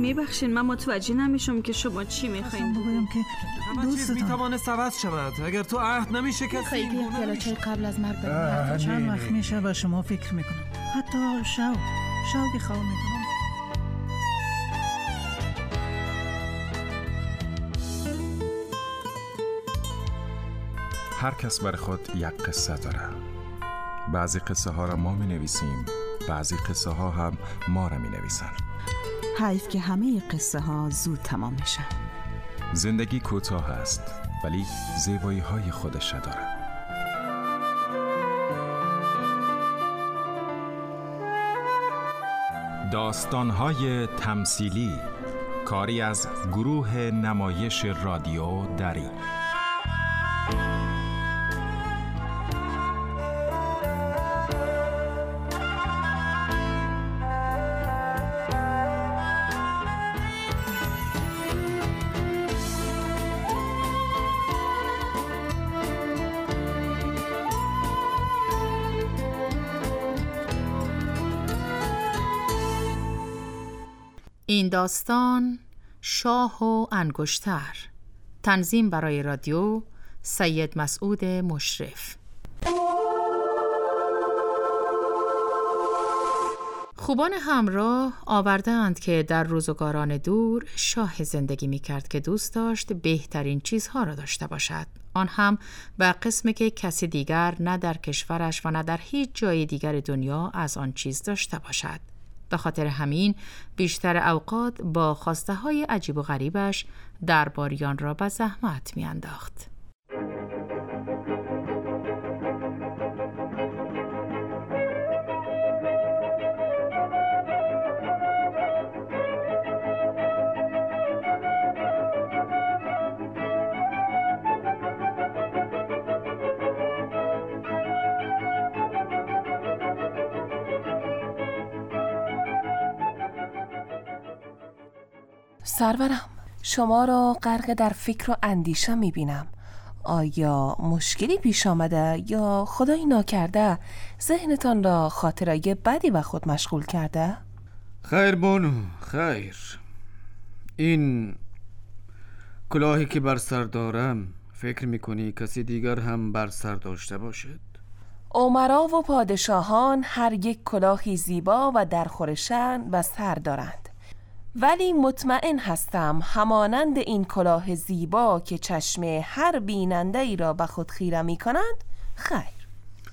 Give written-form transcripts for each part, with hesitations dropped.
میبخشین، من متوجه نمیشم که شما چی میخواین بگویم که دوستتان میتوانه عوض شود اگر تو عهد نمیشه کسی خیلی پیالا چای قبل از مرگ بریم. چند وقت میشه و شما فکر میکنم، حتی شوقی خواه میکنم. هر کس برای خود یک قصه داره. بعضی قصه ها را ما می نویسیم، بعضی قصه ها هم ما را می نویسن. حیف که همه قصه ها زود تمام میشن. زندگی کوتاه است ولی زیبایی های خودش داره. داستان های تمثیلی، کاری از گروه نمایش رادیو دری. این داستان شاه و انگشتر. تنظیم برای رادیو سید مسعود مشرف. خوبان همراه آوردند که در روزگاران دور شاه زندگی می کرد که دوست داشت بهترین چیزها را داشته باشد، آن هم به قسمی که کسی دیگر نه در کشورش و نه در هیچ جای دیگر دنیا از آن چیز داشته باشد. به خاطر همین بیشتر اوقات با خواسته های عجیب و غریبش درباریان را به زحمت می انداخت. سرورم، شما را غرق در فکر و اندیشه میبینم. آیا مشکلی پیش آمده یا خدایی ناکرده ذهنتان را خاطرهای بدی به خود مشغول کرده؟ خیر بانو، خیر. این کلاهی که بر سر دارم فکر میکنی کسی دیگر هم بر سر داشته باشد؟ امرا و پادشاهان هر یک کلاهی زیبا و درخورشن به سر دارند، ولی مطمئن هستم همانند این کلاه زیبا که چشم هر بیننده ای را به خود خیره می کنند خیر.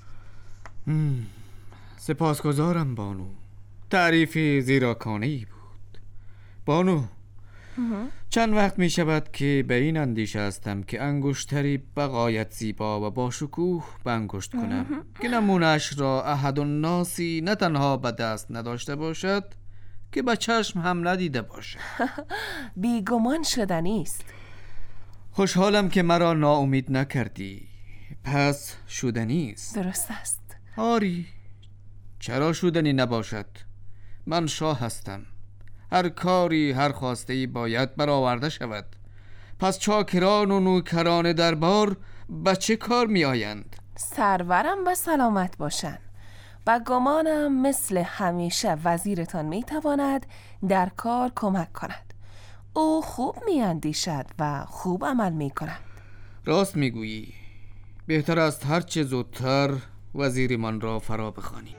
سپاسگزارم بانو، تعریفی زیراکانه‌ای بود. بانو، چند وقت می شود که به این اندیشه هستم که انگشتری بغایت زیبا و با شکوه به انگشت کنم که نمونه‌اش را احد الناسی نه تنها به دست نداشته باشد که به چشم هم ندیده باشد. بیگمان شدنی است. خوشحالم که مرا ناامید نکردی. پس شدنی است. درست است. آری، چرا شدنی نباشد؟ من شاه هستم. هر کاری، هر خواسته‌ای باید برآورده شود. پس چاکران و نوکران دربار به چه کار می آیند؟ سرورم به سلامت باشند. و گمانم مثل همیشه وزیرتان میتواند در کار کمک کند. او خوب میاندیشد و خوب عمل میکند. راست میگویی. بهتر است هر چه زودتر وزیر من را فرا بخوانی.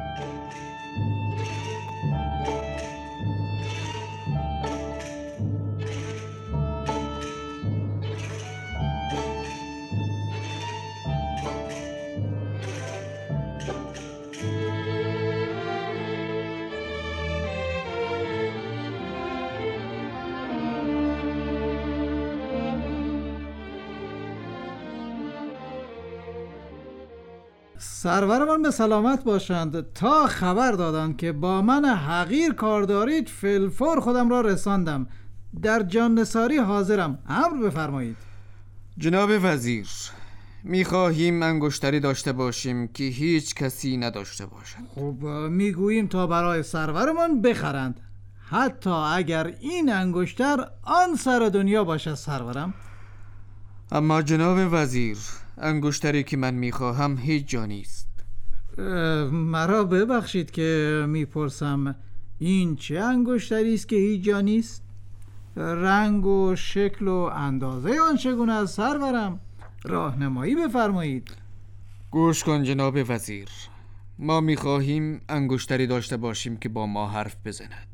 سرورمان به سلامت باشند. تا خبر دادند که با من حقیر کار دارید فی‌الفور خودم را رساندم. در جان نثاری حاضرم. امر بفرمایید. جناب وزیر، میخواهیم انگشتری داشته باشیم که هیچ کسی نداشته باشد. خب میگوییم تا برای سرورمان بخرند، حتی اگر این انگشتر آن سر دنیا باشد سرورم. اما جناب وزیر، انگشتری که من میخواهم هیچ جا نیست. مرا ببخشید که میپرسم، این چه انگشتری است که هیچ جا نیست؟ رنگ و شکل و اندازه آن چگونه است سرورم؟ راهنمایی بفرمایید. گوش کن جناب وزیر، ما می‌خواهیم انگشتری داشته باشیم که با ما حرف بزند.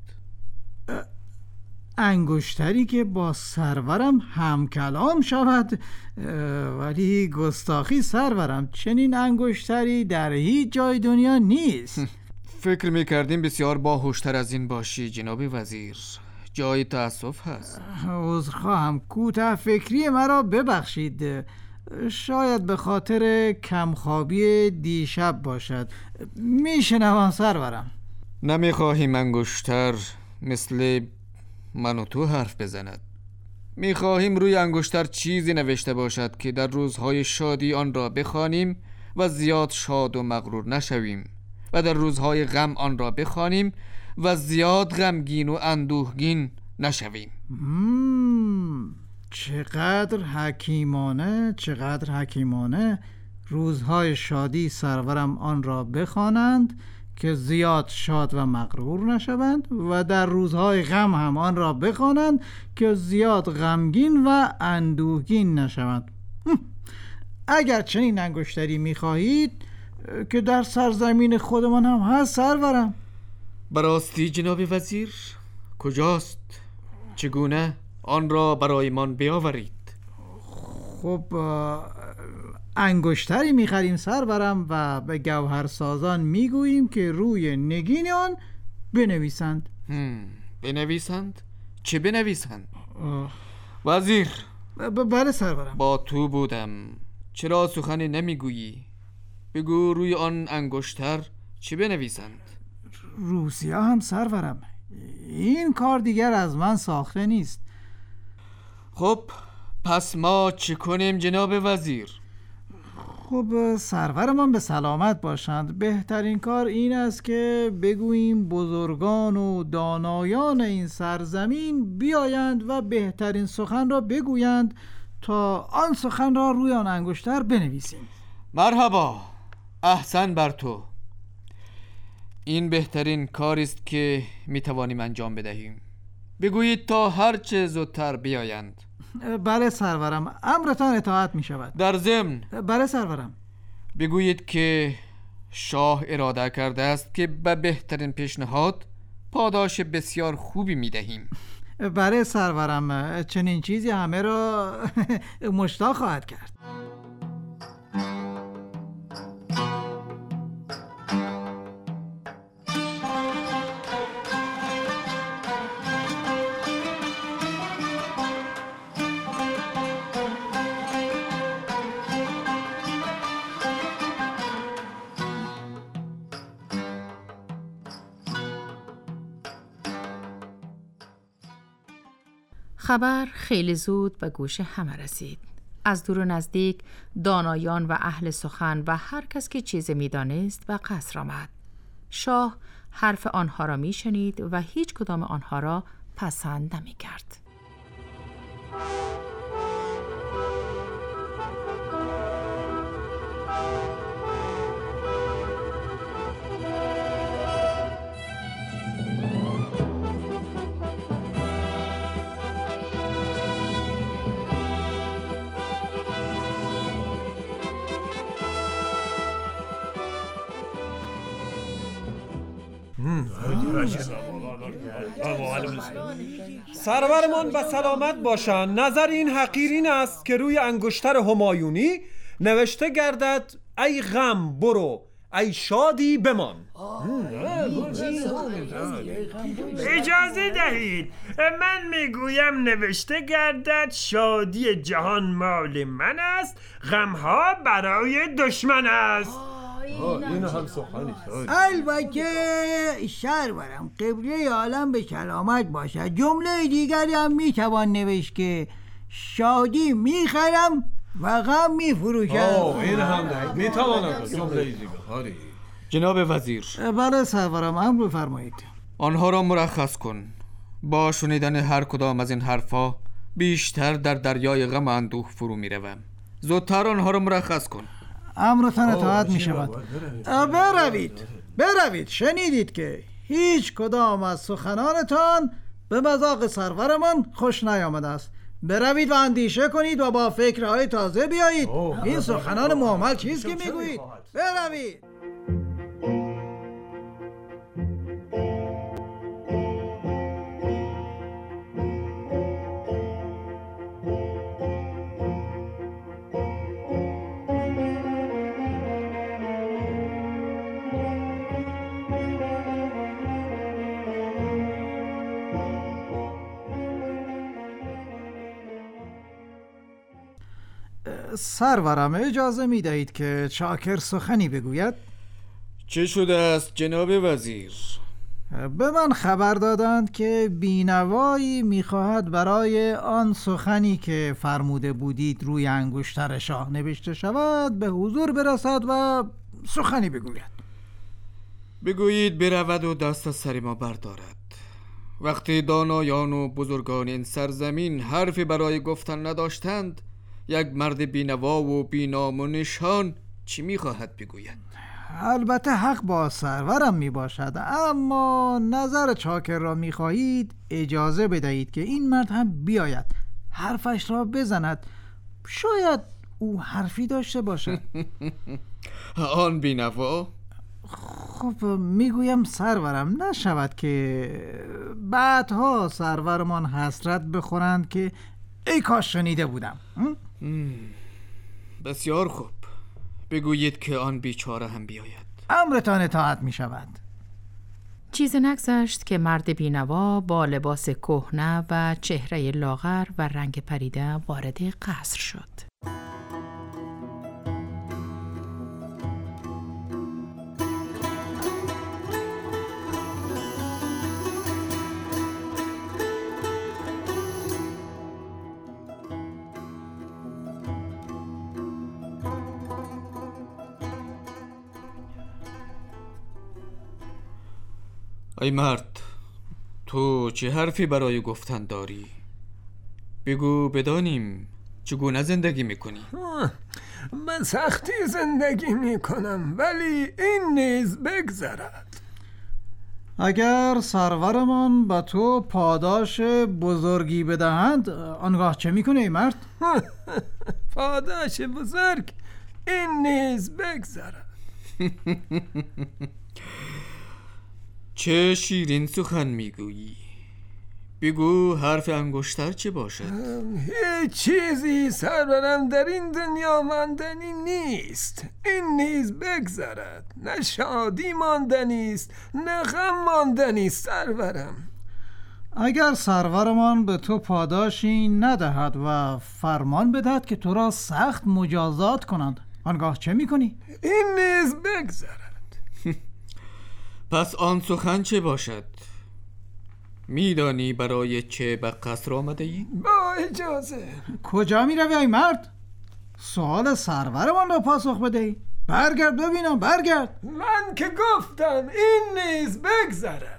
انگشتری که با سرورم هم کلام شود؟ ولی گستاخی سرورم، چنین انگشتری در هیچ جای دنیا نیست. فکر می‌کردیم بسیار باهوشتر از این باشی جناب وزیر. جای تأسف هست. عذرخواهم، کوتاه فکری مرا ببخشید. شاید به خاطر کمخوابی دیشب باشد. میشنوم سرورم. نمیخواهیم انگشتر مثل من و تو حرف بزند. میخواهیم روی انگشتر چیزی نوشته باشد که در روزهای شادی آن را بخوانیم و زیاد شاد و مغرور نشویم، و در روزهای غم آن را بخوانیم و زیاد غمگین و اندوهگین نشویم. چقدر حکیمانه، چقدر حکیمانه. روزهای شادی سرورم آن را بخوانند که زیاد شاد و مغرور نشوند، و در روزهای غم هم آن را بخوانند که زیاد غمگین و اندوهگین نشوند. اگر چنین انگشتری می‌خواهید که در سرزمین خودمان هم هست سرورم. براستی جناب وزیر، کجاست؟ چگونه آن را برایمان بیاورید؟ خب انگشتری می‌خریم سرورم و به گوهرسازان میگوییم که روی نگین آن بنویسند. بنویسند؟ چه بنویسند؟ وزیر. بله سرورم. با تو بودم، چرا سخنی نمیگویی؟ بگو روی آن انگشتر چه بنویسند؟ روسیه هم سرورم. این کار دیگر از من ساخته نیست. خب پس ما چه کنیم جناب وزیر؟ خب سرورمان به سلامت باشند. بهترین کار این است که بگوییم بزرگان و دانایان این سرزمین بیایند و بهترین سخن را بگویند تا آن سخن را روی آن انگشتر بنویسیم. مرحبا، احسن بر تو. این بهترین کاری است که میتوانیم انجام بدهیم. بگویید تا هر چه زودتر بیایند. بله سرورم، امرتان اطاعت می شود. در ضمن بله سرورم، بگویید که شاه اراده کرده است که به بهترین پیشنهاد پاداش بسیار خوبی می دهیم. بله سرورم، چنین چیزی همه را مشتاق خواهد کرد. خبر خیلی زود به گوش همه رسید. از دور و نزدیک دانایان و اهل سخن و هر کس که چیزی می‌دانست به قصر آمد. شاه حرف آنها را می‌شنید و هیچ کدام آنها را پسند نمی‌کرد. سرورمان به سلامت باشند. نظر این حقیر این است که روی انگشتر همایونی نوشته گردد ای غم برو، ای شادی بمان. اجازه دهید من میگویم نوشته گردد شادی جهان مال من است، غمها برای دشمن است. این هم سخنی. البته سرورم، قبله عالم به سلامت باشد. جمله دیگری هم میتوان نوشت که شادی میخرم و غم میفروشم. این هم میتوانم جمله دیگر. جناب وزیر. بله سرورم، امر بفرمایید. آنها را مرخص کن. با شنیدن هر کدام از این حرفا بیشتر در دریای غم و اندوه فرو میروم. زودتر آنها را مرخص کن. امرتان اطاعت می شود. بروید، شنیدید که هیچ کدام از سخنانتان به مذاق سرورمان خوش نیامده است. بروید و اندیشه کنید و با فکرهای تازه بیایید. این سخنان مهمل چیست که میگویید؟ بروید. سرورم اجازه می دهید که چاکر سخنی بگوید؟ چه شده است جناب وزیر؟ به من خبر دادند که بینوایی می خواهد برای آن سخنی که فرموده بودید روی انگشتر شاه نوشته شود به حضور برسد و سخنی بگوید. بگویید برود و دست از سر ما بردارد. وقتی دانایان و بزرگان این سرزمین حرفی برای گفتن نداشتند، یک مرد بینوا و بینام و نشان چی میخواهد بگوید؟ البته حق با سرورم میباشد، اما نظر چاکر را میخواهید اجازه بدهید که این مرد هم بیاید حرفش را بزند. شاید او حرفی داشته باشد. آن بینوا؟ خب میگویم سرورم نشود که بعدها سرورمان حسرت بخورند که ای کاش شنیده بودم. بسیار خوب، بگویید که آن بیچاره هم بیاید. امرتان اطاعت می شود. چیز نگذشت که مرد بینوا با لباس کهنه و چهره لاغر و رنگ پریده وارد قصر شد. ای مرد، تو چه حرفی برای گفتن داری؟ بگو بدانیم چگونه زندگی میکنی؟ من سختی زندگی میکنم، ولی این نیز بگذرد. اگر سرورمان به تو پاداش بزرگی بدهند آنگاه چه میکنه ای مرد؟ پاداش بزرگ؟ این نیز بگذرد. چه شیرین سخن میگویی. بگو حرف انگشتر چه باشد؟ هیچ چیزی سرورم در این دنیا ماندنی نیست. این نیز بگذرد. نه شادی ماندنی است نه غم ماندنی است سرورم. اگر سرورمان به تو پاداشی ندهد و فرمان بدهد که تو را سخت مجازات کنند آنگاه چه میکنی؟ این نیز بگذرد. پس آن سخن چه باشد؟ میدانی برای چه به قصر آمده ای؟ با اجازه. کجا می روی ای مرد؟ سوال سرورمان را پاسخ بدهی. برگرد ببینم، برگرد. من که گفتم این نیز بگذرد.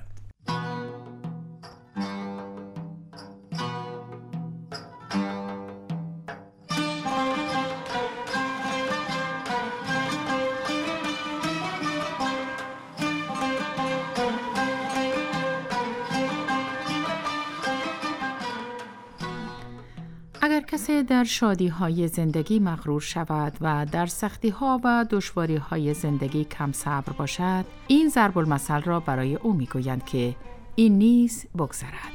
اگر کسی در شادی‌های زندگی مغرور شود و در سختی‌ها و دشواری‌های زندگی کم صبر باشد، این ضرب المثل را برای او می‌گویند که این نیز بگذرد.